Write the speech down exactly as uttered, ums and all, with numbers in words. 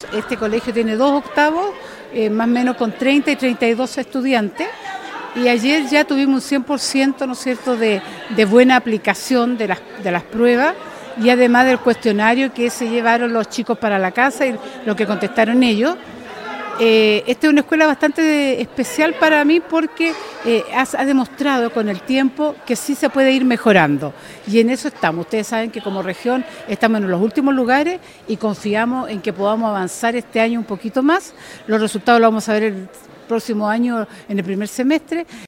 Este colegio tiene dos octavos, eh, más o menos con treinta y treinta y dos estudiantes. Y ayer ya tuvimos un cien por ciento, ¿no es cierto?, de, de buena aplicación de las, de las pruebas, y además del cuestionario que se llevaron los chicos para la casa y lo que contestaron ellos. Eh, esta es una escuela bastante especial para mí porque eh, ha, ha demostrado con el tiempo que sí se puede ir mejorando, y en eso estamos. Ustedes saben que como región estamos en los últimos lugares y confiamos en que podamos avanzar este año un poquito más. Los resultados los vamos a ver el próximo año en el primer semestre.